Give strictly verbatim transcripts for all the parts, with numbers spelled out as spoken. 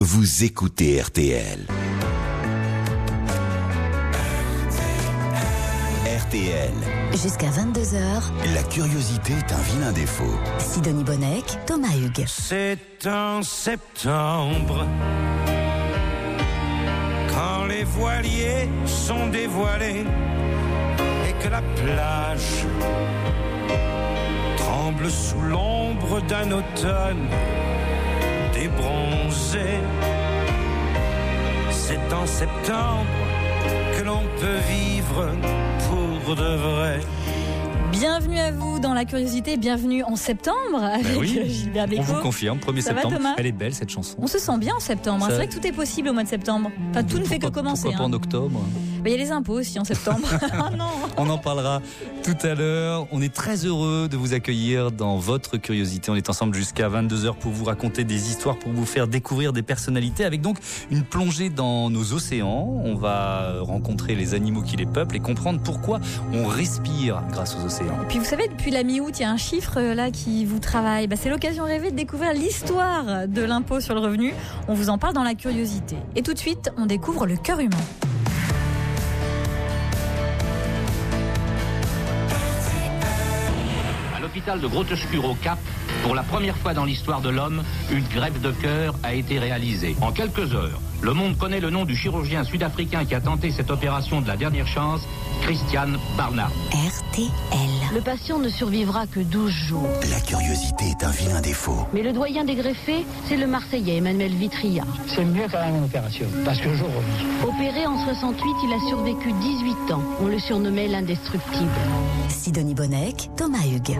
Vous écoutez R T L. R T L. Jusqu'à vingt-deux heures. La curiosité est un vilain défaut. Sidonie Bonnec, Thomas Hugues. C'est en septembre, quand les voiliers sont dévoilés et que la plage tremble sous l'ombre d'un automne débronzé. C'est en septembre que l'on peut vivre pour de vrai. Bienvenue à vous dans La Curiosité, bienvenue en septembre avec ben oui, Gilbert Bécaud. On vous confirme, premier Ça septembre, va, elle est belle cette chanson. On se sent bien en septembre, hein. C'est vrai que tout est possible au mois de septembre. Enfin, tout ne fait que commencer. Pourquoi pas hein. en octobre? Il ben, y a les impôts aussi en septembre. Oh non. On en parlera tout à l'heure. On est très heureux de vous accueillir dans votre curiosité. On est ensemble jusqu'à vingt-deux heures pour vous raconter des histoires, pour vous faire découvrir des personnalités, avec donc une plongée dans nos océans. On va rencontrer les animaux qui les peuplent et comprendre pourquoi on respire grâce aux océans. Et puis vous savez, depuis la mi-août, il y a un chiffre là qui vous travaille. Ben, c'est l'occasion rêvée de découvrir l'histoire de l'impôt sur le revenu. On vous en parle dans La Curiosité. Et tout de suite, on découvre le cœur humain. À l'hôpital de Grotescure au Cap, pour la première fois dans l'histoire de l'homme, une greffe de cœur a été réalisée. En quelques heures, le monde connaît le nom du chirurgien sud-africain qui a tenté cette opération de la dernière chance, Christian Barnard. R T L. Le patient ne survivra que douze jours. La curiosité est un vilain défaut. Mais le doyen des greffés, c'est le Marseillais Emmanuel Vitria. C'est mieux quand même une opération, parce que je revis. Opéré en soixante-huit, il a survécu dix-huit ans. On le surnommait l'indestructible. Sidonie Bonnec, Thomas Hugues.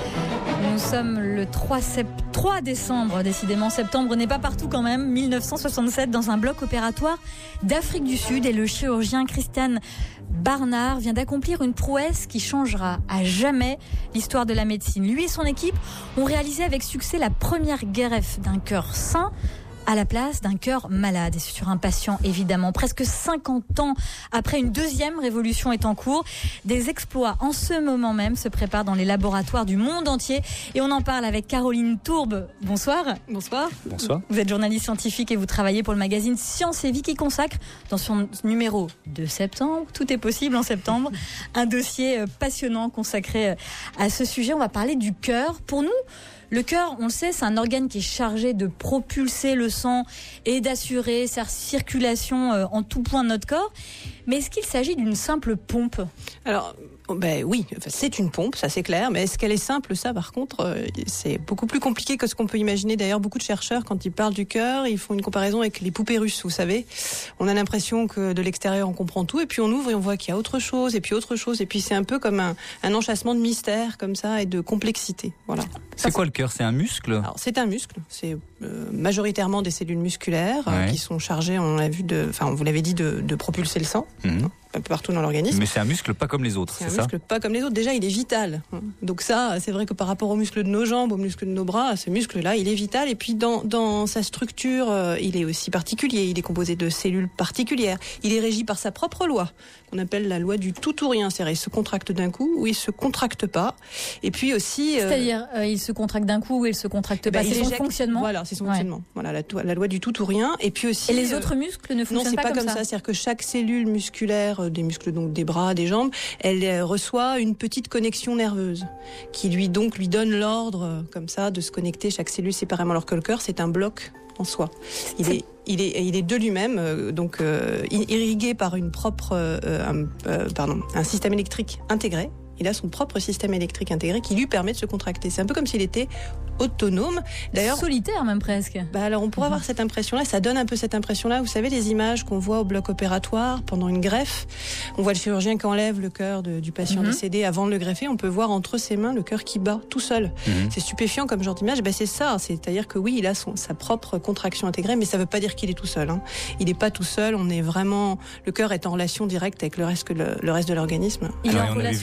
Nous sommes le trois décembre, décidément. Septembre n'est pas partout quand même. mille neuf cent soixante-sept, dans un bloc opératoire d'Afrique du Sud. Et le chirurgien Christian Barnard vient d'accomplir une prouesse qui changera à jamais l'histoire de la médecine. Lui et son équipe ont réalisé avec succès la première greffe d'un cœur sain à la place d'un cœur malade. Et sur un patient, évidemment. Presque cinquante ans après, une deuxième révolution est en cours. Des exploits en ce moment même se préparent dans les laboratoires du monde entier. Et on en parle avec Caroline Tourbe. Bonsoir. Bonsoir. Bonsoir. Vous êtes journaliste scientifique et vous travaillez pour le magazine Science et Vie qui consacre, dans son numéro de septembre, tout est possible en septembre, un dossier passionnant consacré à ce sujet. On va parler du cœur. Pour nous, le cœur, on le sait, c'est un organe qui est chargé de propulser le sang et d'assurer sa circulation en tout point de notre corps. Mais est-ce qu'il s'agit d'une simple pompe ? Alors, ben oui, c'est une pompe, ça c'est clair, mais est-ce qu'elle est simple ? Ça, par contre, c'est beaucoup plus compliqué que ce qu'on peut imaginer. D'ailleurs, beaucoup de chercheurs, quand ils parlent du cœur, ils font une comparaison avec les poupées russes, vous savez. On a l'impression que de l'extérieur, on comprend tout, et puis on ouvre et on voit qu'il y a autre chose, et puis autre chose, et puis c'est un peu comme un, un enchâssement de mystère, comme ça, et de complexité. Voilà. C'est quoi le cœur ? C'est un muscle ? Alors, c'est un muscle, c'est euh, majoritairement des cellules musculaires ouais. euh, qui sont chargées, on l'a vu, de, enfin, vous l'avez dit, de, de propulser le sang. Mmh. Un peu partout dans l'organisme. Mais c'est un muscle pas comme les autres, c'est, c'est ça ? C'est un muscle pas comme les autres. Déjà, il est vital. Donc ça, c'est vrai que par rapport aux muscles de nos jambes, aux muscles de nos bras, ce muscle-là, il est vital. Et puis dans, dans sa structure, euh, il est aussi particulier. Il est composé de cellules particulières. Il est régi par sa propre loi, qu'on appelle la loi du tout ou rien. C'est-à-dire, il se contracte d'un coup ou il se contracte pas. Et puis aussi... Euh, C'est-à-dire, euh, il se contracte d'un coup ou il se contracte pas. Ben, c'est son fonctionnement. Voilà, c'est son ouais. fonctionnement. Voilà, la, la loi du tout ou rien. Et puis aussi... Et les autres muscles ne fonctionnent non, c'est pas, pas comme comme ça. ça. C'est-à-dire que chaque cellule musculaire, des muscles donc des bras, des jambes, elle reçoit une petite connexion nerveuse qui lui donc lui donne l'ordre comme ça de se connecter chaque cellule séparément, alors que le cœur c'est un bloc en soi. Il c'est... est il est il est de lui-même euh, donc euh, irrigué par une propre euh, un, euh, pardon un système électrique intégré. Il a son propre système électrique intégré qui lui permet de se contracter. C'est un peu comme s'il était autonome. D'ailleurs, solitaire même presque. Bah alors on pourrait avoir cette impression-là, ça donne un peu cette impression-là. Vous savez les images qu'on voit au bloc opératoire pendant une greffe, on voit le chirurgien qui enlève le cœur de, du patient mm-hmm. décédé avant de le greffer. On peut voir entre ses mains le cœur qui bat tout seul. Mm-hmm. C'est stupéfiant comme genre d'image. Bah c'est ça, c'est-à-dire que oui, il a son, sa propre contraction intégrée, mais ça veut pas dire qu'il est tout seul. Hein. Il n'est pas tout seul. On est vraiment, le cœur est en relation directe avec le reste, le, le reste de l'organisme. Il est en relation avec tout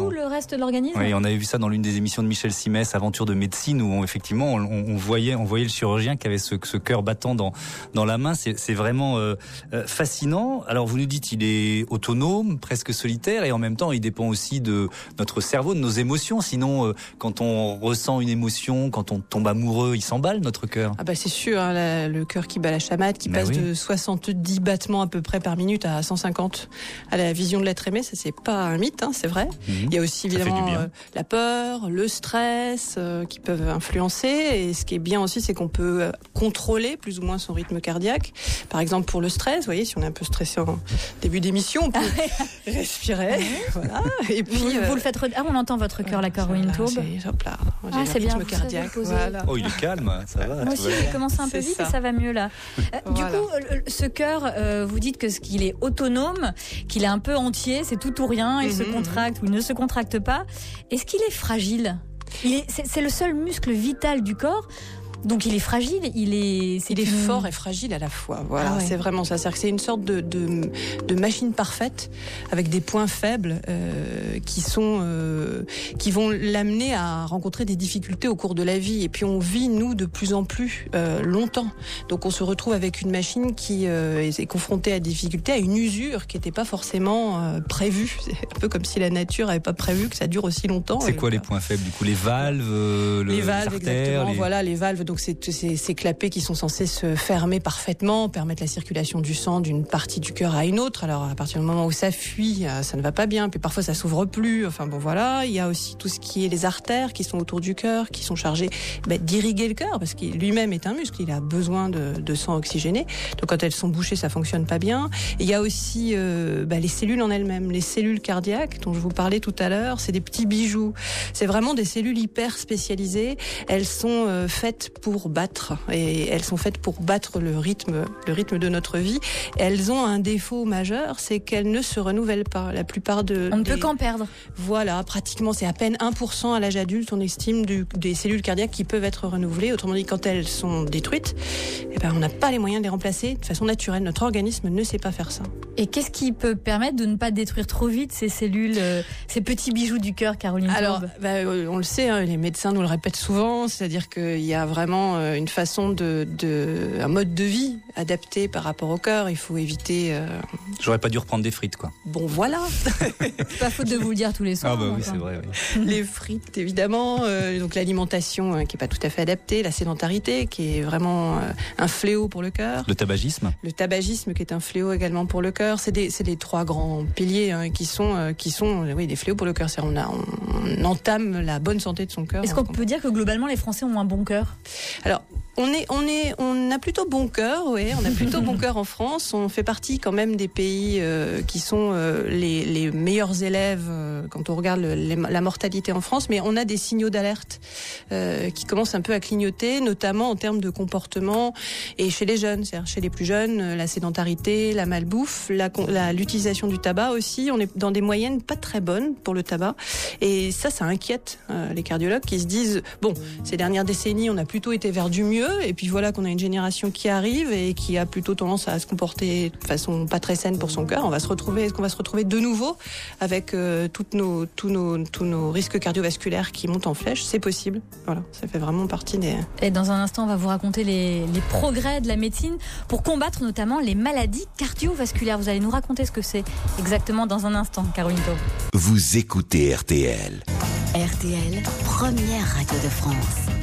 tout le reste de l'organisme. Oui, on avait vu ça dans l'une des émissions de Michel Simès, Aventure de médecine, où on, effectivement on, on voyait, on voyait le chirurgien qui avait ce, ce cœur battant dans dans la main. C'est, c'est vraiment euh, fascinant. Alors vous nous dites, il est autonome, presque solitaire, et en même temps, il dépend aussi de notre cerveau, de nos émotions. Sinon, euh, quand on ressent une émotion, quand on tombe amoureux, il s'emballe notre cœur. Ah bah c'est sûr, hein, la, le cœur qui bat la chamade, qui bah passe oui. de soixante-dix battements à peu près par minute à cent cinquante à la vision de l'être aimé, ça c'est pas un mythe, hein, c'est vrai. Mmh. Il y a aussi évidemment euh, la peur, le stress euh, qui peuvent influencer, et ce qui est bien aussi, c'est qu'on peut euh, contrôler plus ou moins son rythme cardiaque. Par exemple pour le stress, vous voyez, si on est un peu stressé en début d'émission, on peut respirer, voilà. Et puis vous, euh, vous le faites, re... ah on entend votre cœur, la Caroline Tourbe. C'est, hop là, j'ai ah, un c'est rythme bien, cardiaque. Voilà. Oh, il est calme, ça va. Moi aussi, j'ai commencé un peu c'est vite ça. et ça va mieux là. Euh, Voilà. Du coup, euh, ce cœur, euh, vous dites que ce qu'il est autonome, qu'il est un peu entier, c'est tout ou rien, il mm-hmm. se contracte ou il ne se contracte pas. Est-ce qu'il est fragile ? il est, c'est, c'est le seul muscle vital du corps. Donc il est fragile, il est, c'est il est une... fort et fragile à la fois. Voilà, ah ouais. C'est vraiment ça. C'est-à-dire que c'est une sorte de, de, de machine parfaite avec des points faibles euh, qui sont, euh, qui vont l'amener à rencontrer des difficultés au cours de la vie. Et puis on vit nous de plus en plus euh, longtemps. Donc on se retrouve avec une machine qui euh, est confrontée à des difficultés, à une usure qui n'était pas forcément euh, prévue. C'est un peu comme si la nature n'avait pas prévu que ça dure aussi longtemps. C'est quoi les points faibles du coup ? Les valves, euh, le, les valves, les artères, exactement. Les... Voilà, les valves. Donc c'est ces, ces clapets qui sont censés se fermer parfaitement, permettre la circulation du sang d'une partie du cœur à une autre. Alors à partir du moment où ça fuit, ça ne va pas bien. Puis parfois ça s'ouvre plus. Enfin bon voilà. Il y a aussi tout ce qui est les artères qui sont autour du cœur, qui sont chargées bah, d'irriguer le cœur parce qu'il lui-même est un muscle. Il a besoin de, de sang oxygéné. Donc quand elles sont bouchées, ça fonctionne pas bien. Et il y a aussi euh, bah, les cellules en elles-mêmes, les cellules cardiaques dont je vous parlais tout à l'heure. C'est des petits bijoux. C'est vraiment des cellules hyper spécialisées. Elles sont euh, faites pour battre et elles sont faites pour battre le rythme, le rythme de notre vie. Elles ont un défaut majeur, c'est qu'elles ne se renouvellent pas. La plupart de on ne des... peut qu'en perdre. Voilà, pratiquement c'est à peine un pour cent à l'âge adulte, on estime du, des cellules cardiaques qui peuvent être renouvelées. Autrement dit, quand elles sont détruites, eh ben on n'a pas les moyens de les remplacer de façon naturelle. Notre organisme ne sait pas faire ça. Et qu'est-ce qui peut permettre de ne pas détruire trop vite ces cellules, euh, ces petits bijoux du cœur, Caroline Tourbe ? Alors, bah, on le sait, hein, les médecins nous le répètent souvent, c'est-à-dire qu'il y a vraiment une façon de, de, un mode de vie adapté par rapport au cœur. Il faut éviter. Euh... J'aurais pas dû reprendre des frites, quoi. Bon, voilà. C'est pas faute de vous le dire tous les soirs. Ah bah oui, enfin. c'est vrai. Oui. Les frites, évidemment. Euh, donc l'alimentation euh, qui est pas tout à fait adaptée, la sédentarité qui est vraiment euh, un fléau pour le cœur. Le tabagisme. Le tabagisme qui est un fléau également pour le cœur. C'est des, c'est les trois grands piliers hein, qui sont, euh, qui sont, euh, oui, des fléaux pour le cœur. C'est on, a, on, on entame la bonne santé de son cœur. Est-ce qu'on peut dire que globalement les Français ont un bon cœur ? Alors. On est, on est, on a plutôt bon cœur, oui. On a plutôt bon cœur en France. On fait partie quand même des pays euh, qui sont euh, les, les meilleurs élèves euh, quand on regarde le, les, la mortalité en France. Mais on a des signaux d'alerte euh, qui commencent un peu à clignoter, notamment en termes de comportement et chez les jeunes, c'est-à-dire chez les plus jeunes, la sédentarité, la malbouffe, la, la, l'utilisation du tabac aussi. On est dans des moyennes pas très bonnes pour le tabac, et ça, ça inquiète euh, les cardiologues qui se disent bon, ces dernières décennies, on a plutôt été vers du mieux. Et puis voilà qu'on a une génération qui arrive et qui a plutôt tendance à se comporter de façon pas très saine pour son cœur. On va se retrouver, est-ce qu'on va se retrouver de nouveau avec euh, toutes nos, tous nos, tous nos risques cardiovasculaires qui montent en flèche ? C'est possible. Voilà, ça fait vraiment partie des. Et dans un instant, on va vous raconter les, les progrès de la médecine pour combattre notamment les maladies cardiovasculaires. Vous allez nous raconter ce que c'est exactement dans un instant, Caroline Tourbe. Vous écoutez R T L. R T L, première radio de France.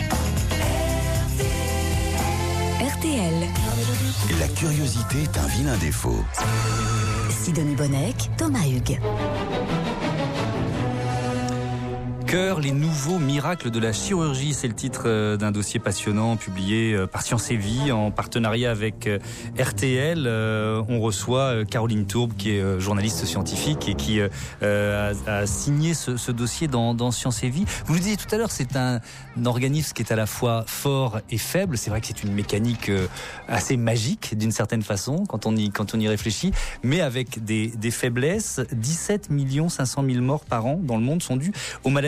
R T L. La curiosité est un vilain défaut. Sidonie Bonnec, Thomas Hugues. Cœur, les nouveaux miracles de la chirurgie, c'est le titre d'un dossier passionnant publié par Science et Vie en partenariat avec R T L. On reçoit Caroline Tourbe qui est journaliste scientifique et qui a, a signé ce, ce dossier dans, dans Science et Vie. Vous nous disiez tout à l'heure, c'est un, un organisme qui est à la fois fort et faible. C'est vrai que c'est une mécanique assez magique d'une certaine façon quand on y, quand on y réfléchit, mais avec des, des faiblesses. dix-sept millions cinq cent mille morts par an dans le monde sont dus aux maladies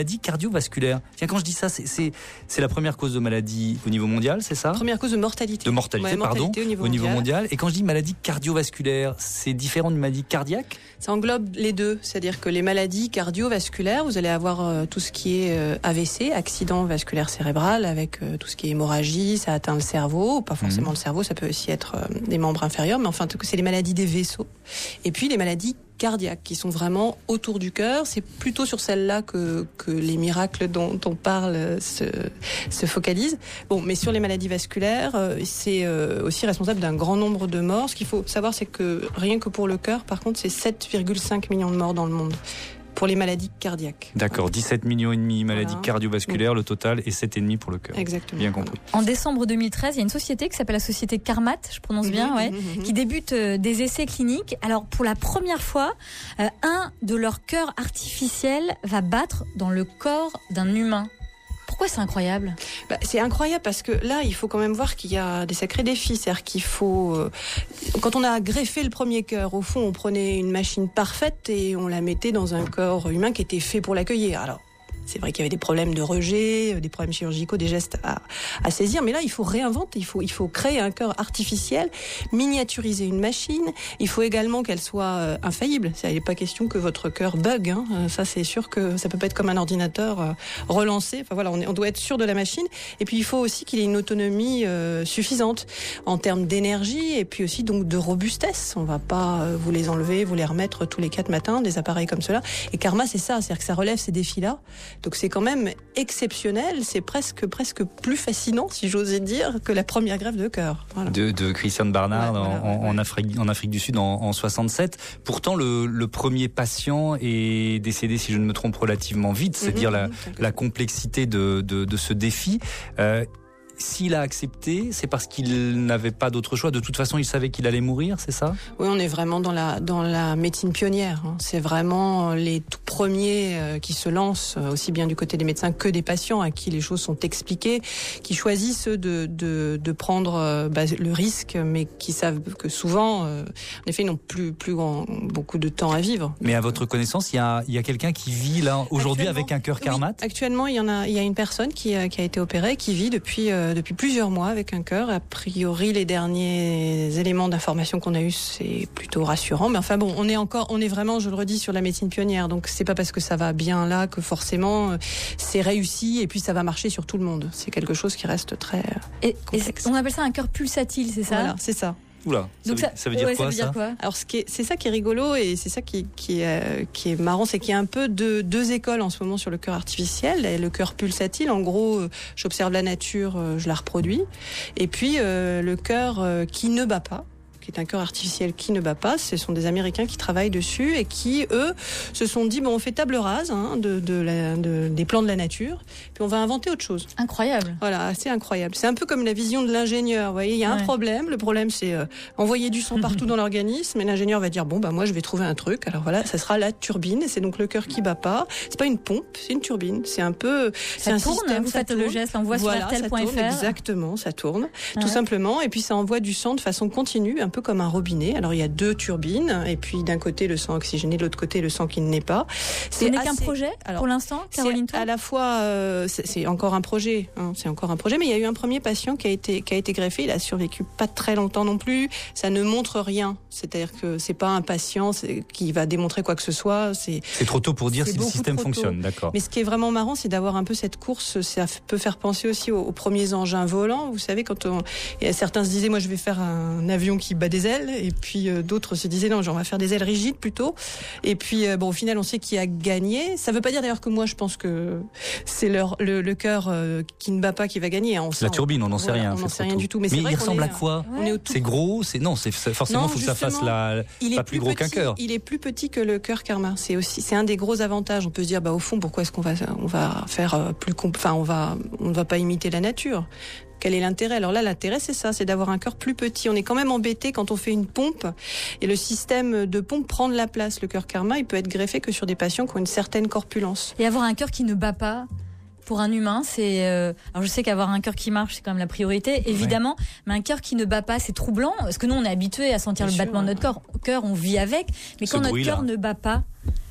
maladie cardiovasculaire. Tiens, quand je dis ça, c'est, c'est, c'est la première cause de maladie au niveau mondial, c'est ça ? Première cause de mortalité. De mortalité, ouais, pardon, mortalité au, niveau, au niveau mondial. mondial. Et quand je dis maladie cardiovasculaire, c'est différent d'une maladie cardiaque ? Ça englobe les deux, c'est-à-dire que les maladies cardiovasculaires, vous allez avoir euh, tout ce qui est euh, A V C, accident vasculaire cérébral, avec euh, tout ce qui est hémorragie, ça atteint le cerveau, pas forcément mmh. le cerveau, ça peut aussi être euh, des membres inférieurs, mais enfin c'est les maladies des vaisseaux. Et puis les maladies cardiaques qui sont vraiment autour du cœur, c'est plutôt sur celle-là que, que les miracles dont on parle se, se focalisent. Bon, mais sur les maladies vasculaires, euh, c'est euh, aussi responsable d'un grand nombre de morts. Ce qu'il faut savoir, c'est que rien que pour le cœur, par contre, c'est sept virgule cinq millions de morts dans le monde. Pour les maladies cardiaques. D'accord, dix-sept millions et demi maladies voilà. cardiovasculaires, mmh. le total, et sept virgule cinq pour le cœur. Exactement. Bien compris. En décembre deux mille treize, il y a une société qui s'appelle la société Carmat, je prononce mmh, bien, ouais, mmh, mmh. qui débute euh, des essais cliniques. Alors, pour la première fois, euh, un de leurs cœurs artificiels va battre dans le corps d'un humain. Pourquoi c'est incroyable ? bah, C'est incroyable parce que là, il faut quand même voir qu'il y a des sacrés défis. C'est-à-dire qu'il faut... Euh, quand on a greffé le premier cœur, au fond, on prenait une machine parfaite et on la mettait dans un corps humain qui était fait pour l'accueillir. Alors, c'est vrai qu'il y avait des problèmes de rejet, des problèmes chirurgicaux, des gestes à, à saisir. Mais là, il faut réinventer, il faut, il faut créer un cœur artificiel, miniaturiser une machine. Il faut également qu'elle soit euh, infaillible. Il n'est pas question que votre cœur bug. Hein. Ça, c'est sûr que ça peut pas être comme un ordinateur euh, relancé. Enfin voilà, on, est, on doit être sûr de la machine. Et puis, il faut aussi qu'il ait une autonomie euh, suffisante en termes d'énergie et puis aussi donc de robustesse. On va pas euh, vous les enlever, vous les remettre tous les quatre matins, des appareils comme cela. Et Karma, c'est ça, c'est-à-dire que ça relève ces défis-là. Donc c'est quand même exceptionnel, c'est presque presque plus fascinant, si j'osais dire, que la première greffe de cœur. Voilà. De, de Christian Barnard ouais, voilà, en, ouais, en, ouais. Afrique, en Afrique du Sud en, en soixante-sept. Pourtant, le, le premier patient est décédé, si je ne me trompe, relativement vite. C'est mmh, dire mmh, la, la complexité de, de, de ce défi. Euh, S'il a accepté, c'est parce qu'il n'avait pas d'autre choix. De toute façon, il savait qu'il allait mourir, c'est ça ? Oui, on est vraiment dans la dans la médecine pionnière. C'est vraiment les tout premiers qui se lancent, aussi bien du côté des médecins que des patients à qui les choses sont expliquées, qui choisissent de de, de prendre bah, le risque, mais qui savent que souvent, en effet, ils n'ont plus plus grand, beaucoup de temps à vivre. Mais à votre connaissance, il y a il y a quelqu'un qui vit là aujourd'hui avec un cœur Carmat ? Oui, actuellement, il y en a il y a une personne qui qui a été opérée, qui vit depuis euh, depuis plusieurs mois avec un cœur. A priori, les derniers éléments d'information qu'on a eus, c'est plutôt rassurant. Mais enfin bon, on est encore, on est vraiment, je le redis, sur la médecine pionnière. Donc c'est pas parce que ça va bien là que forcément c'est réussi et puis ça va marcher sur tout le monde. C'est quelque chose qui reste très et, complexe. Et on appelle ça un cœur pulsatile, c'est ça ? Voilà, c'est ça. Oula, ça, Donc veut, ça, ça veut dire ouais, quoi ça, veut dire ça quoi Alors ce qui est, c'est ça qui est rigolo et c'est ça qui, qui, est, qui est marrant, c'est qu'il y a un peu de, deux écoles en ce moment sur le cœur artificiel. Et le cœur pulsatile, en gros, j'observe la nature, je la reproduis. Et puis euh, le cœur euh, qui ne bat pas, qui est un cœur artificiel qui ne bat pas. Ce sont des Américains qui travaillent dessus et qui, eux, se sont dit, bon, on fait table rase hein, de, de la, de, des plans de la nature, puis on va inventer autre chose. Incroyable. Voilà, assez incroyable. C'est un peu comme la vision de l'ingénieur. Vous voyez, il y a ouais. un problème. Le problème, c'est euh, envoyer du sang partout dans l'organisme. Et l'ingénieur va dire, bon, bah moi, je vais trouver un truc. Alors voilà, ça sera la turbine. C'est donc le cœur qui bat pas. C'est pas une pompe, c'est une turbine. C'est un peu, c'est ça un tourne, système. Vous ça faites tourne. le geste, on voit voilà, sur R T L point F R. Exactement, ça tourne, ouais. tout simplement. Et puis ça envoie du sang de façon continue, un peu comme un robinet. Alors il y a deux turbines, et puis d'un côté le sang oxygéné, de l'autre côté le sang qui ne naît pas. C'est Ce n'est assez... qu'un projet Alors, pour l'instant, Caroline Tour ? À la fois, euh, c'est, c'est encore un projet, hein, c'est encore un projet, mais il y a eu un premier patient qui a été qui a été greffé. Il a survécu pas très longtemps non plus. Ça ne montre rien, c'est-à-dire que c'est pas un patient qui va démontrer quoi que ce soit. C'est, c'est trop tôt pour dire si le système fonctionne, d'accord. Mais ce qui est vraiment marrant, c'est d'avoir un peu cette course. Ça peut faire penser aussi aux, aux premiers engins volants. Vous savez, quand on, et certains se disaient, moi je vais faire un avion qui bat des ailes, et puis euh, d'autres se disaient non, genre, on va faire des ailes rigides plutôt. Et puis euh, bon, au final, on sait qui a gagné. Ça veut pas dire d'ailleurs que moi je pense que c'est leur, le, le cœur euh, qui ne bat pas qui va gagner. On sent, la turbine, on n'en sait rien. On n'en sait rien tout. du tout. Mais, mais c'est vrai il ressemble est, à quoi on est au tout... C'est gros, c'est non, c'est forcément il faut que ça fasse la il pas est plus, plus gros petit, qu'un cœur. Il est plus petit que le cœur Karma. C'est aussi, c'est un des gros avantages. On peut se dire, bah au fond, pourquoi est-ce qu'on va, on va faire plus, comp... enfin, on va, on ne va pas imiter la nature. Quel est l'intérêt ? Alors là, l'intérêt, c'est ça, c'est d'avoir un cœur plus petit. On est quand même embêté quand on fait une pompe et le système de pompe prend de la place. Le cœur Karma, il peut être greffé que sur des patients qui ont une certaine corpulence. Et avoir un cœur qui ne bat pas pour un humain, c'est... Euh... Alors je sais qu'avoir un cœur qui marche, c'est quand même la priorité, évidemment, ouais. Mais un cœur qui ne bat pas, c'est troublant, parce que nous, on est habitué à sentir Bien le battement sûr, de notre corps. Cœur, on vit avec, mais Ce quand notre cœur ne bat pas,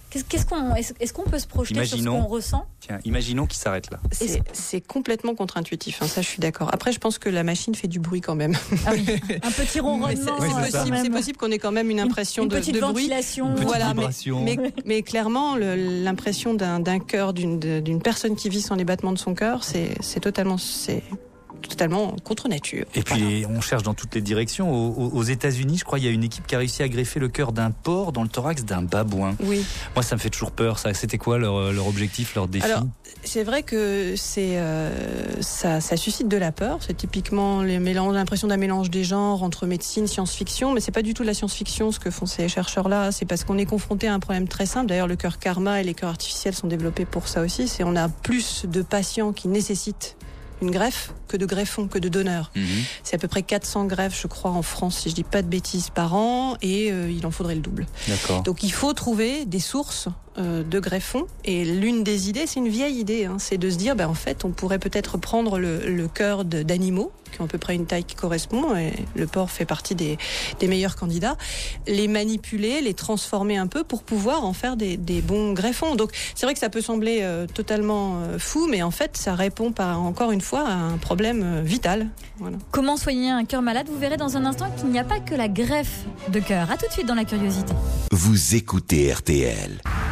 Qu'est-ce qu'on, est-ce, est-ce qu'on peut se projeter imaginons, sur ce qu'on ressent ? Tiens, imaginons qu'il s'arrête là. C'est, c'est complètement contre-intuitif, hein, ça je suis d'accord. Après, je pense que la machine fait du bruit quand même. Ah oui, un petit ronronnement. c'est, oui, c'est, c'est, possible, c'est possible qu'on ait quand même une impression une, une de, petite de bruit. ventilation. Une petite voilà, vibration. mais, mais, mais clairement, le, l'impression d'un, d'un cœur, d'une, d'une personne qui vit sans les battements de son cœur, c'est, c'est totalement... C'est, totalement contre nature. Et puis voilà. On cherche dans toutes les directions. Aux, aux États-Unis, je crois, il y a une équipe qui a réussi à greffer le cœur d'un porc dans le thorax d'un babouin. Oui. Moi, ça me fait toujours peur. Ça, c'était quoi leur, leur objectif, leur défi ? Alors, c'est vrai que c'est euh, ça, ça suscite de la peur. C'est typiquement les mélanges, l'impression d'un mélange des genres entre médecine, science-fiction, mais c'est pas du tout de la science-fiction ce que font ces chercheurs-là. C'est parce qu'on est confronté à un problème très simple. D'ailleurs, le cœur karma et les cœurs artificiels sont développés pour ça aussi. C'est on a plus de patients qui nécessitent une greffe que de greffons, que de donneurs. Mmh. C'est à peu près quatre cents greffes, je crois, en France, si je dis pas de bêtises, par an, et euh, il en faudrait le double. D'accord. Donc il faut trouver des sources euh, de greffons, et l'une des idées, c'est une vieille idée, hein, c'est de se dire, ben, en fait, on pourrait peut-être prendre le, le cœur de, d'animaux, qui ont à peu près une taille qui correspond, et le porc fait partie des, des meilleurs candidats, les manipuler, les transformer un peu pour pouvoir en faire des, des bons greffons. Donc c'est vrai que ça peut sembler euh, totalement euh, fou, mais en fait, ça répond par, encore une fois à un problème vital. Voilà. Comment soigner un cœur malade ? Vous verrez dans un instant qu'il n'y a pas que la greffe de cœur. À tout de suite dans la curiosité. Vous écoutez R T L.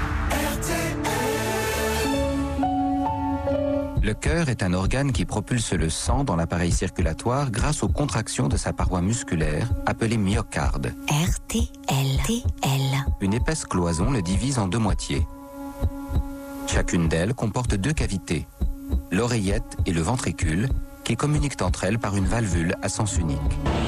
Le cœur est un organe qui propulse le sang dans l'appareil circulatoire grâce aux contractions de sa paroi musculaire, appelée myocarde. R T L. T L. Une épaisse cloison le divise en deux moitiés. Chacune d'elles comporte deux cavités, l'oreillette et le ventricule, qui communiquent entre elles par une valvule à sens unique.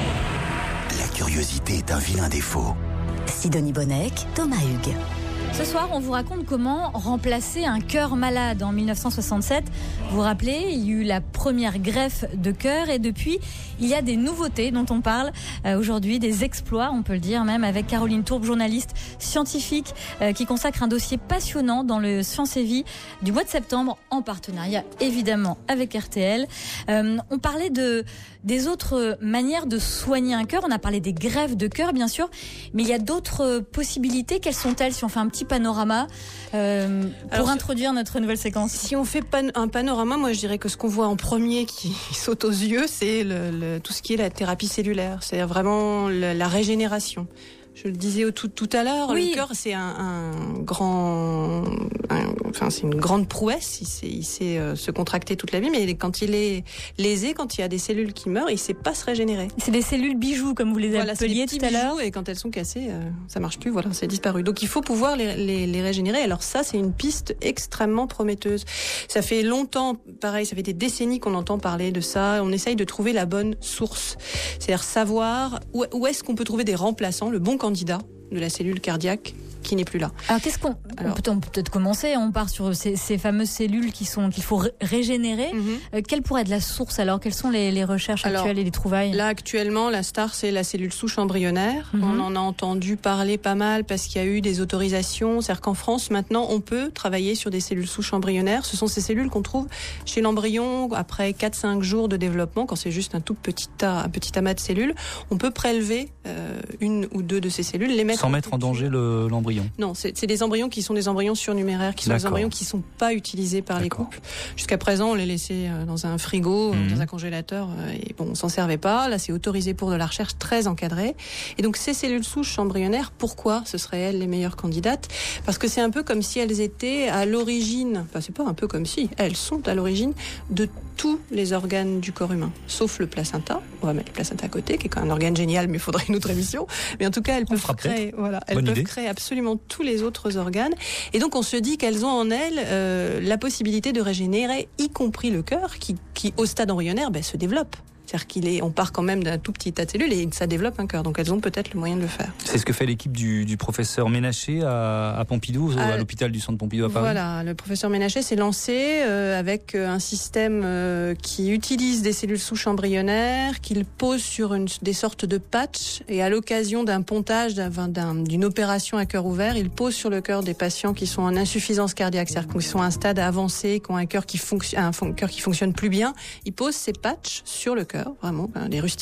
La curiosité est un vilain défaut. Sidonie Bonnec, Thomas Hugues. Ce soir, on vous raconte comment remplacer un cœur malade. En dix-neuf cent soixante-sept, vous vous rappelez, il y a eu la première greffe de cœur et depuis, il y a des nouveautés dont on parle euh, aujourd'hui, des exploits, on peut le dire même, avec Caroline Tourbe, journaliste scientifique euh, qui consacre un dossier passionnant dans le Science et Vie du mois de septembre en partenariat évidemment avec R T L. Euh, on parlait de, des autres manières de soigner un cœur, on a parlé des greffes de cœur bien sûr, mais il y a d'autres possibilités. Quelles sont-elles si on fait un petit panorama euh, pour Alors, introduire notre nouvelle séquence? Si on fait pan- un panorama, moi je dirais que ce qu'on voit en premier qui saute aux yeux, c'est le, le, tout ce qui est la thérapie cellulaire, c'est-à-dire vraiment le, la régénération. Je le disais au tout, tout à l'heure, oui. Le cœur c'est un, un grand, un, enfin c'est une grande prouesse. Il sait, il sait euh, se contracter toute la vie, mais quand il est lésé, quand il y a des cellules qui meurent, il sait pas se régénérer. C'est des cellules bijoux comme vous les voilà, appeliez tout à l'heure. Et quand elles sont cassées, euh, ça marche plus. Voilà, c'est disparu. Donc il faut pouvoir les, les, les régénérer. Alors ça, c'est une piste extrêmement prometteuse. Ça fait longtemps, pareil, ça fait des décennies qu'on entend parler de ça. On essaye de trouver la bonne source, c'est-à-dire savoir où, où est-ce qu'on peut trouver des remplaçants, le bon candidat de la cellule cardiaque qui n'est plus là. Alors qu'est-ce qu'on Alors, on peut, on peut peut-être commencer. On part sur ces, ces fameuses cellules qui sont qu'il faut ré- régénérer. Mm-hmm. Euh, quelle pourrait être la source alors? Quelles sont les, les recherches alors, actuelles et les trouvailles? Là actuellement, la star c'est la cellule souche embryonnaire. Mm-hmm. On en a entendu parler pas mal parce qu'il y a eu des autorisations. C'est-à-dire qu'en France maintenant, on peut travailler sur des cellules souches embryonnaires. Ce sont ces cellules qu'on trouve chez l'embryon après quatre à cinq jours de développement, quand c'est juste un tout petit tas, un petit amas de cellules. On peut prélever euh, une ou deux de ces cellules, les mettre sans mettre en danger le, l'embryon. Non, c'est, c'est des embryons qui sont des embryons surnuméraires, qui sont D'accord. des embryons qui sont pas utilisés par D'accord. les couples. Jusqu'à présent, on les laissait dans un frigo, mmh. dans un congélateur, et bon, on s'en servait pas. Là, c'est autorisé pour de la recherche très encadrée. Et donc, ces cellules souches embryonnaires, pourquoi ce seraient elles les meilleures candidates? Parce que c'est un peu comme si elles étaient à l'origine, enfin, c'est pas un peu comme si, elles sont à l'origine de tous les organes du corps humain, sauf le placenta. On va mettre le placenta à côté, qui est quand même un organe génial, mais il faudrait une autre émission. Mais en tout cas, elles peuvent créer, voilà, elles Bonne peuvent idée. créer absolument tous les autres organes. Et donc, on se dit qu'elles ont en elles euh, la possibilité de régénérer, y compris le cœur, qui, qui au stade embryonnaire, ben, se développe. C'est-à-dire qu'il est, on part quand même d'un tout petit tas de cellules et ça développe un cœur. Donc elles ont peut-être le moyen de le faire. C'est ce que fait l'équipe du, du professeur Ménaché à, à Pompidou, à, à l'hôpital du Centre Pompidou à Paris. Voilà, le professeur Ménaché s'est lancé euh, avec un système euh, qui utilise des cellules souches embryonnaires, qu'il pose sur une, des sortes de patchs, et à l'occasion d'un pontage, d'un, d'un, d'une opération à cœur ouvert, il pose sur le cœur des patients qui sont en insuffisance cardiaque, c'est-à-dire qui sont à un stade avancé, qui ont un cœur qui, fonc- un fon- cœur qui fonctionne plus bien. Il pose ces patchs sur le cœur, vraiment, ben, des rustines,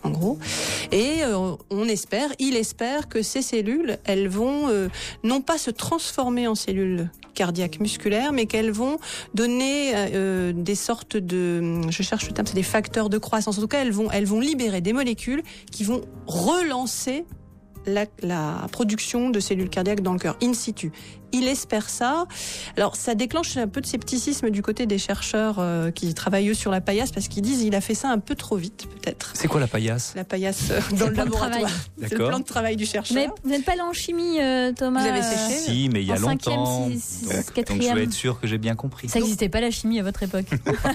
en gros. Et euh, on espère, il espère que ces cellules, elles vont euh, non pas se transformer en cellules cardiaques musculaires, mais qu'elles vont donner euh, des sortes de, je cherche le terme, c'est des facteurs de croissance. En tout cas, elles vont, elles vont libérer des molécules qui vont relancer la, la production de cellules cardiaques dans le cœur, in situ. Il espère ça. Alors, ça déclenche un peu de scepticisme du côté des chercheurs euh, qui travaillent eux sur la paillasse, parce qu'ils disent il a fait ça un peu trop vite, peut-être. C'est quoi la paillasse ? La paillasse euh, dans le, le laboratoire. C'est le plan de travail du chercheur. Mais vous n'êtes pas allé en chimie, euh, Thomas ? Vous avez séché ? Si, mais il y a longtemps. Six, donc, donc je vais être sûr que j'ai bien compris. Ça n'existait pas la chimie à votre époque.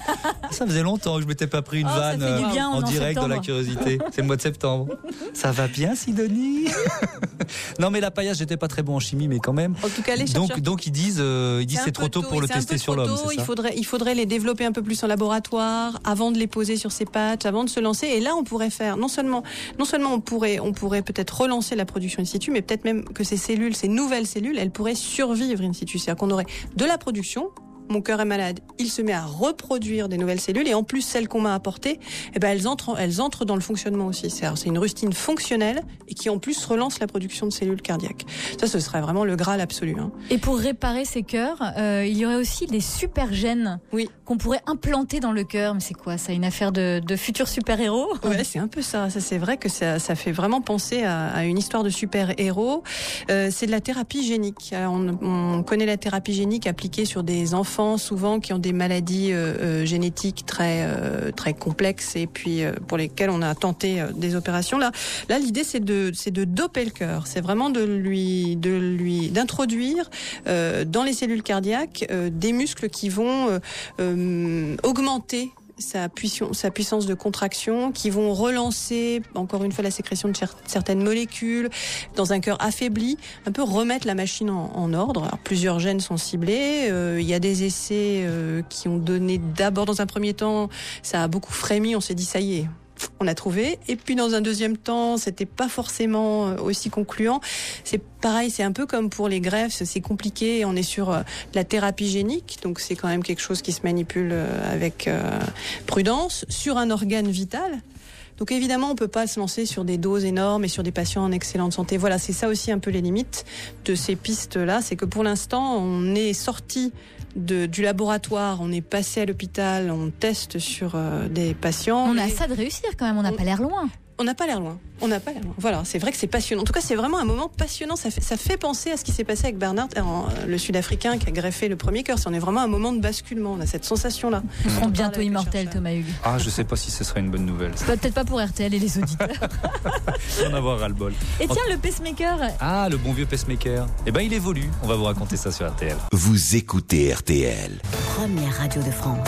Ça faisait longtemps que je m'étais pas pris une oh, vanne euh, bien, en direct septembre. dans la curiosité. C'est le mois de septembre. Ça va bien, Sidonie ? Non, mais la paillasse, j'étais pas très bon en chimie, mais quand même. En tout cas, les chercheurs. Donc, donc ils disent, euh, ils disent c'est, c'est trop tôt, tôt pour le tester sur l'homme. C'est ça ? Il faudrait, il faudrait les développer un peu plus en laboratoire avant de les poser sur ces patchs, avant de se lancer. Et là, on pourrait faire non seulement, non seulement on pourrait, on pourrait peut-être relancer la production in situ, mais peut-être même que ces cellules, ces nouvelles cellules, elles pourraient survivre in situ. C'est-à-dire qu'on aurait de la production. Mon cœur est malade, il se met à reproduire des nouvelles cellules et en plus celles qu'on m'a apportées, eh ben elles entrent, elles entrent dans le fonctionnement aussi. C'est, c'est une rustine fonctionnelle et qui en plus relance la production de cellules cardiaques. Ça, ce serait vraiment le Graal absolu. Hein. Et pour réparer ces cœurs, euh, il y aurait aussi des super gènes oui. qu'on pourrait implanter dans le cœur. Mais c'est quoi ça ? Une affaire de, de futurs super-héros ? Ouais, c'est un peu ça. Ça, c'est vrai que ça, ça fait vraiment penser à, à une histoire de super-héros. Euh, c'est de la thérapie génique. Alors, on, on connaît la thérapie génique appliquée sur des enfants souvent qui ont des maladies euh, euh, génétiques très euh, très complexes et puis euh, pour lesquelles on a tenté euh, des opérations. Là, là, l'idée c'est de c'est de doper le cœur. C'est vraiment de lui de lui d'introduire euh, dans les cellules cardiaques euh, des muscles qui vont euh, euh, augmenter sa puissance, sa puissance de contraction, qui vont relancer, encore une fois, la sécrétion de cher- certaines molécules dans un cœur affaibli, un peu remettre la machine en, en ordre. Alors, plusieurs gènes sont ciblés. Euh, il y a des essais euh, qui ont donné d'abord, dans un premier temps, ça a beaucoup frémi. On s'est dit, ça y est, on a trouvé. Et puis dans un deuxième temps, c'était pas forcément aussi concluant. C'est pareil, c'est un peu comme pour les greffes, c'est compliqué. On est sur euh, la thérapie génique, donc c'est quand même quelque chose qui se manipule euh, avec euh, prudence sur un organe vital. Donc évidemment, on peut pas se lancer sur des doses énormes et sur des patients en excellente santé. Voilà, c'est ça aussi un peu les limites de ces pistes-là, c'est que pour l'instant, on est sorti de, du laboratoire, on est passé à l'hôpital, on teste sur euh, des patients. On a ça de réussir quand même, on n'a pas l'air loin. On n'a pas l'air loin. On n'a pas l'air loin. Voilà, c'est vrai que c'est passionnant. En tout cas, c'est vraiment un moment passionnant. Ça fait, ça fait penser à ce qui s'est passé avec Bernard, le Sud-Africain qui a greffé le premier cœur. On est vraiment un moment de basculement. On a cette sensation-là. Nous serons bientôt immortels, Thomas Hugues. Ah, je sais pas si ce serait une bonne nouvelle. Ça. Peut-être pas pour R T L et les auditeurs. On en avoir ras-le-bol. Et tiens, le pacemaker. Ah, le bon vieux pacemaker. Eh ben, il évolue. On va vous raconter ça sur R T L. Vous écoutez R T L. Première radio de France.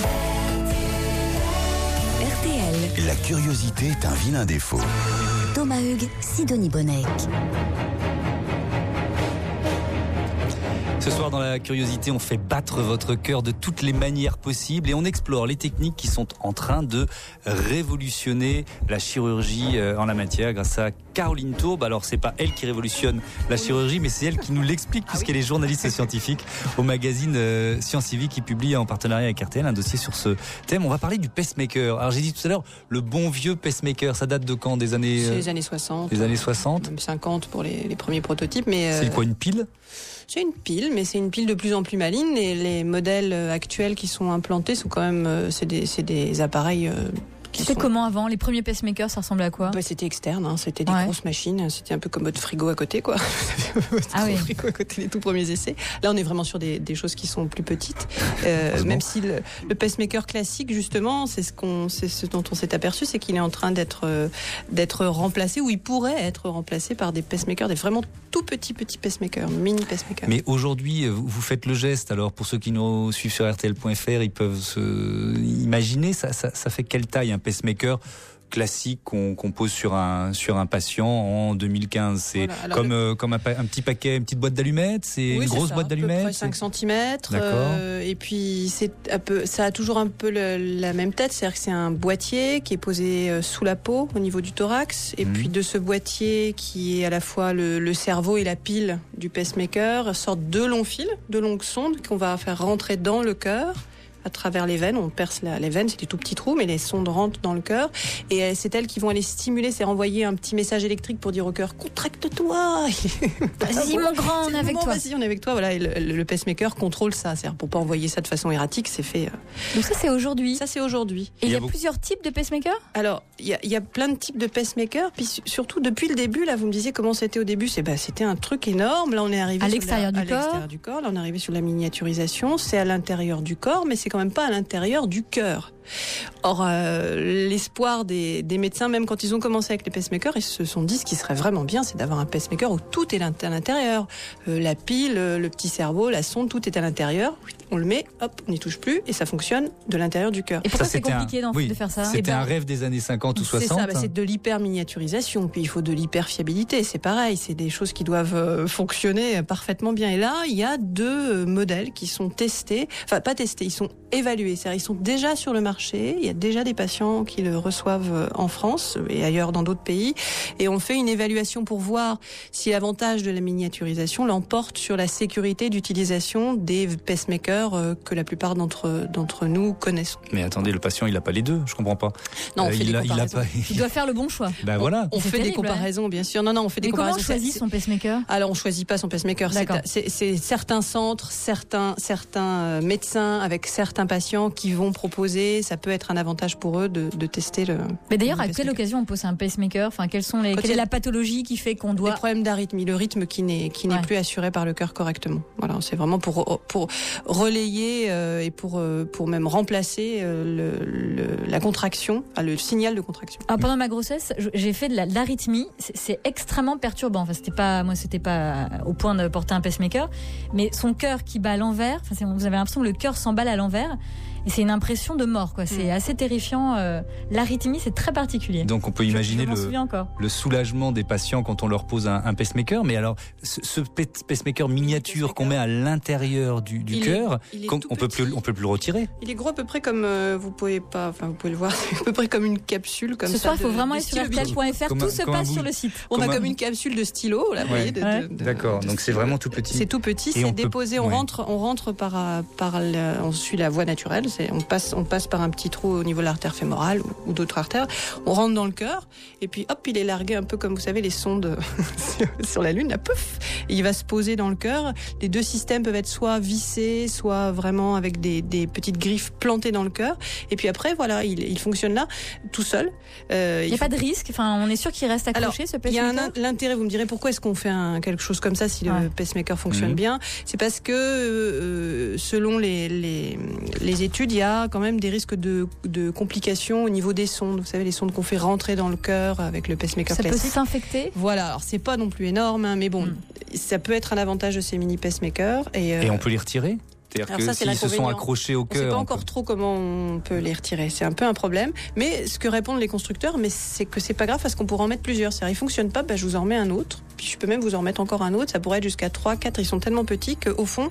R T L. La curiosité est un vilain défaut. Thomas Hugues, Sidonie Bonnec. Ce soir, dans la curiosité, on fait battre votre cœur de toutes les manières possibles et on explore les techniques qui sont en train de révolutionner la chirurgie en la matière grâce à Caroline Tourbe. Alors, c'est pas elle qui révolutionne la chirurgie, mais c'est elle qui nous l'explique puisqu'elle est journaliste scientifique au magazine euh, Science Civique qui publie en partenariat avec R T L un dossier sur ce thème. On va parler du pacemaker. Alors, j'ai dit tout à l'heure, le bon vieux pacemaker, ça date de quand ? Des années... C'est les années soixante. Les années soixante. Même cinquante pour les, les premiers prototypes. Mais c'est euh... quoi, une pile ? C'est une pile, mais c'est une pile de plus en plus maligne. Et les modèles actuels qui sont implantés sont quand même, c'est des, c'est des appareils. C'était sont... comment avant ? Les premiers pacemakers, ça ressemblait à quoi ? Bah, c'était externe, hein. C'était des ouais. grosses machines. C'était un peu comme votre frigo à côté, quoi. votre ah oui. frigo à côté des tout premiers essais. Là, on est vraiment sur des, des choses qui sont plus petites. Euh, même si le, le pacemaker classique, justement, c'est ce qu'on, c'est ce dont on s'est aperçu, c'est qu'il est en train d'être, euh, d'être remplacé, ou il pourrait être remplacé par des pacemakers, des vraiment tout petits, petits pacemakers, mini pacemakers. Mais aujourd'hui, vous faites le geste. Alors, pour ceux qui nous suivent sur R T L point F R, ils peuvent se imaginer, ça, ça, ça fait quelle taille un pacemaker classique qu'on, qu'on pose sur un sur un patient en deux mille quinze. C'est voilà, comme le... euh, comme un, un petit paquet, une petite boîte d'allumettes. C'est oui, une c'est grosse ça, boîte d'allumettes. À peu près cinq centimètres. Euh, et puis c'est un peu, ça a toujours un peu le, la même tête, c'est-à-dire que c'est un boîtier qui est posé euh, sous la peau, au niveau du thorax. Et mmh. puis de ce boîtier qui est à la fois le, le cerveau et la pile du pacemaker sortent deux longs fils, deux longues sondes qu'on va faire rentrer dans le cœur. à travers les veines. On perce la, les veines, c'est des tout petits trous, mais les sondes rentrent dans le cœur. Et c'est elles qui vont aller stimuler, c'est renvoyer un petit message électrique pour dire au cœur, contracte-toi. Vas-y mon grand, on est avec moment, toi. Vas-y, on est avec toi. Voilà, et le, le pacemaker contrôle ça. C'est-à-dire pour pas envoyer ça de façon erratique, c'est fait. Euh... Donc ça, c'est aujourd'hui. Ça, c'est aujourd'hui. Et il y a, y a plusieurs types de pacemakers. Alors, il y a, y a plein de types de pacemakers. Puis surtout depuis le début, là, vous me disiez comment c'était au début. C'est bah, c'était un truc énorme. Là, on est arrivé à l'extérieur la, du à corps. l'extérieur du corps. Là, on est arrivé sur la miniaturisation. C'est à l'intérieur du corps, mais c'est quand même pas à l'intérieur du cœur. Or, euh, l'espoir des, des médecins, même quand ils ont commencé avec les pacemakers, ils se sont dit ce qui serait vraiment bien, c'est d'avoir un pacemaker où tout est à l'intérieur. Euh, la pile, le petit cerveau, la sonde, tout est à l'intérieur. On le met, hop, on n'y touche plus et ça fonctionne de l'intérieur du cœur. Et pourquoi ça, c'est compliqué un... oui, de faire ça? C'était ben, un rêve des années cinquante ou soixante. C'est ça, bah, c'est de l'hyper-miniaturisation. Puis il faut de l'hyper-fiabilité. C'est pareil, c'est des choses qui doivent euh, fonctionner parfaitement bien. Et là, il y a deux modèles qui sont testés, enfin pas testés, ils sont évalués. C'est-à-dire ils sont déjà sur le marché. Il y a déjà des patients qui le reçoivent en France et ailleurs dans d'autres pays. Et on fait une évaluation pour voir si l'avantage de la miniaturisation l'emporte sur la sécurité d'utilisation des pacemakers que la plupart d'entre d'entre nous connaissent. Mais attendez, le patient, il n'a pas les deux, je comprends pas. Non, on euh, fait il, des a, il, a pas... il doit faire le bon choix. Ben voilà. On, on fait terrible, des comparaisons, hein. Bien sûr. Non, non, on fait des Mais comparaisons. Comment on choisit son pacemaker? Alors, on choisit pas son pacemaker. C'est, c'est, c'est certains centres, certains, certains médecins avec certains patients qui vont proposer. Ça peut être un avantage pour eux de, de tester le. Mais d'ailleurs, à quelle occasion on pose un pacemaker? Enfin, quelles sont les, quelle est la pathologie qui fait qu'on doit? Les problèmes d'arythmie, le rythme qui n'est qui n'est ouais. plus assuré par le cœur correctement. Voilà, c'est vraiment pour pour relayer euh, et pour euh, pour même remplacer euh, le, le la contraction, ah, le signal de contraction. Alors, pendant ma grossesse, j'ai fait de la, l'arythmie. C'est, c'est extrêmement perturbant. Enfin, c'était pas moi, c'était pas au point de porter un pacemaker, mais son cœur qui bat à l'envers. Enfin, c'est, vous avez l'impression que le cœur s'emballe à l'envers. Et c'est une impression de mort, quoi. C'est mmh. assez terrifiant. Euh, l'arythmie, c'est très particulier. Donc on peut imaginer je, je le, le soulagement des patients quand on leur pose un, un pacemaker. Mais alors, ce, ce pacemaker miniature qu'on met à l'intérieur du, du cœur, on peut plus, on peut plus le retirer. Il est gros à peu près comme euh, vous pouvez pas, enfin vous pouvez le voir, c'est à peu près comme une capsule comme Ce ça. soir, il faut vraiment aller sur R T L point F R. Tout un, se passe sur le site. On comme a un... comme une capsule de stylo, là, vous voyez. De, ouais. de, de, D'accord. de Donc c'est vraiment tout petit. C'est tout petit, c'est déposé. On rentre, on rentre par par, on suit la voie naturelle. C'est, on passe, on passe par un petit trou au niveau de l'artère fémorale ou, ou d'autres artères. On rentre dans le cœur et puis hop, il est largué un peu comme vous savez les sondes sur la Lune. Là, pouf, et il va se poser dans le cœur. Les deux systèmes peuvent être soit vissés, soit vraiment avec des, des petites griffes plantées dans le cœur. Et puis après, voilà, il, il fonctionne là, tout seul. Euh, il n'y a faut... pas de risque. Enfin, on est sûr qu'il reste accroché. Alors, ce pacemaker. Il y a un, l'intérêt. Vous me direz pourquoi est-ce qu'on fait un, quelque chose comme ça si ouais. le pacemaker fonctionne mmh. bien. C'est parce que euh, selon les, les les études, il y a quand même des risques de, de complications au niveau des sondes. Vous savez, les sondes qu'on fait rentrer dans le cœur avec le pacemaker ça classique. Ça peut s'infecter. Voilà, alors c'est pas non plus énorme, hein, mais bon, mm. ça peut être un avantage de ces mini pacemakers. Et, euh, et on peut les retirer ? C'est-à-dire que s'ils se sont accrochés au cœur. On ne sait pas encore peut... trop comment on peut les retirer. C'est un peu un problème. Mais ce que répondent les constructeurs, mais c'est que c'est pas grave parce qu'on pourra en mettre plusieurs. C'est-à-dire, il fonctionne pas, bah, je vous en remets un autre. Puis je peux même vous en remettre encore un autre. Ça pourrait être jusqu'à trois, quatre. Ils sont tellement petits qu'au fond,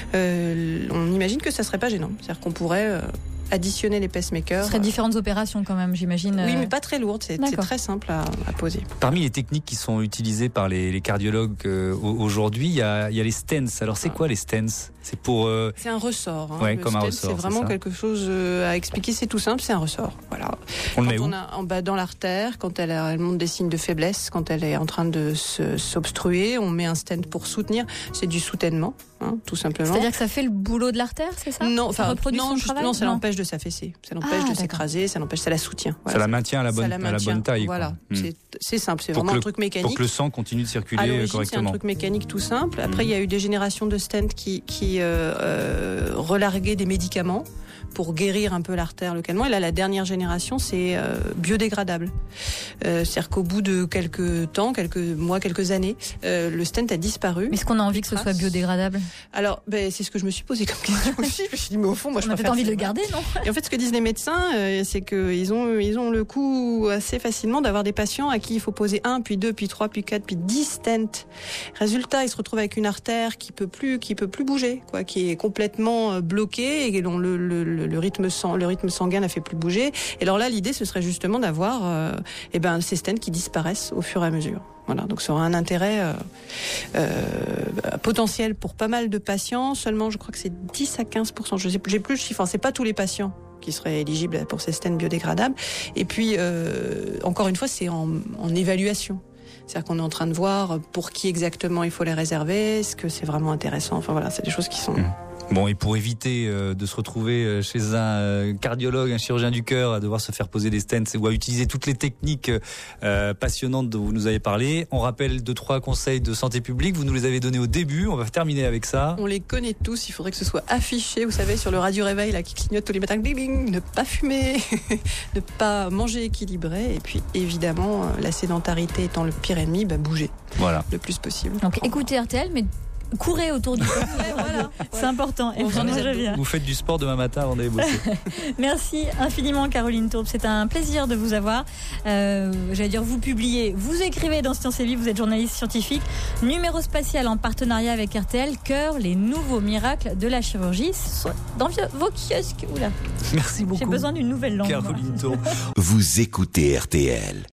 euh, on imagine que ça serait pas gênant. C'est-à-dire qu'on pourrait euh, additionner les pacemakers. Ce serait différentes opérations quand même, j'imagine. Oui, mais pas très lourdes. C'est, c'est très simple à, à poser. Parmi les techniques qui sont utilisées par les, les cardiologues euh, aujourd'hui, il y a, il y a les stents. Alors c'est quoi les stents ? C'est pour. Euh... C'est un ressort. Hein. Ouais, le comme stent, un ressort. C'est vraiment c'est quelque chose à expliquer. C'est tout simple. C'est un ressort. Voilà. On le quand met on où a en bas dans l'artère, quand elle, a, elle montre des signes de faiblesse, quand elle est en train de se, s'obstruer, on met un stent pour soutenir. C'est du soutènement, hein, tout simplement. C'est-à-dire que ça fait le boulot de l'artère, c'est ça ? Non, ça reproduit non, son juste, travail. Non, ça non. l'empêche de s'affaisser. Ça l'empêche ah, de s'écraser. Ça l'empêche, ça la soutient. Voilà, ça la maintient à la bonne, la maintient, à la bonne taille. Voilà. Quoi. C'est, c'est simple. C'est pour vraiment le, un truc mécanique. Pour que le sang continue de circuler à l'origine, correctement. C'est un truc mécanique tout simple. Après, mmh. il y a eu des générations de stents qui, qui euh, euh, relarguaient des médicaments pour guérir un peu l'artère localement. Et là, la dernière génération, c'est euh, biodégradable. Euh, c'est-à-dire qu'au bout de quelques temps, quelques mois, quelques années, euh, le stent a disparu. Mais est-ce qu'on a envie que ce soit biodégradable ? Alors, ben, c'est ce que je me suis posé comme question aussi. Je me suis dit, mais au fond, moi, je préfère. On a peut-être envie de le garder, non ? Et en fait, ce que disent les médecins, euh, c'est qu'ils ont, ils ont le coup assez facilement d'avoir des patients à qui il faut poser un, puis deux, puis trois, puis quatre, puis dix stents. Résultat, ils se retrouvent avec une artère qui peut plus, qui peut plus bouger, quoi, qui est complètement bloquée et dont le, le le, le rythme sang, le rythme sanguin la fait plus bouger. Et alors là, l'idée, ce serait justement d'avoir, euh, eh ben, ces stents qui disparaissent au fur et à mesure. Voilà, donc ça aura un intérêt euh, euh, potentiel pour pas mal de patients. Seulement, je crois que c'est dix à quinze pour cent. Je sais, j'ai plus le chiffre. Enfin, c'est pas tous les patients qui seraient éligibles pour ces stents biodégradables. Et puis, euh, encore une fois, c'est en, en évaluation. C'est-à-dire qu'on est en train de voir pour qui exactement il faut les réserver, est-ce que c'est vraiment intéressant. Enfin voilà, c'est des choses qui sont... Mmh. Bon, et pour éviter euh, de se retrouver chez un euh, cardiologue, un chirurgien du cœur, à devoir se faire poser des stents ou à utiliser toutes les techniques euh, passionnantes dont vous nous avez parlé, on rappelle deux, trois conseils de santé publique. Vous nous les avez donnés au début. On va terminer avec ça. On les connaît tous. Il faudrait que ce soit affiché, vous savez, sur le radio réveil là, qui clignote tous les matins. Bing, bing, ne pas fumer, ne pas manger équilibré. Et puis, évidemment, la sédentarité étant le pire ennemi, bah, bouger voilà. le plus possible. Donc, écoutez R T L, mais courez autour du corps. Voilà, c'est important. Et vraiment, je viens. Vous faites du sport demain matin avant d'aller bosser. Merci infiniment, Caroline Tourbe. C'est un plaisir de vous avoir. Euh, j'allais dire, vous publiez, vous écrivez dans Sciences et Vie, vous êtes journaliste scientifique. Numéro spatial en partenariat avec R T L, Cœur, les nouveaux miracles de la chirurgie. Dans vos kiosques. Oula. Merci beaucoup. J'ai besoin d'une nouvelle langue. Caroline Tourbe. Vous écoutez R T L.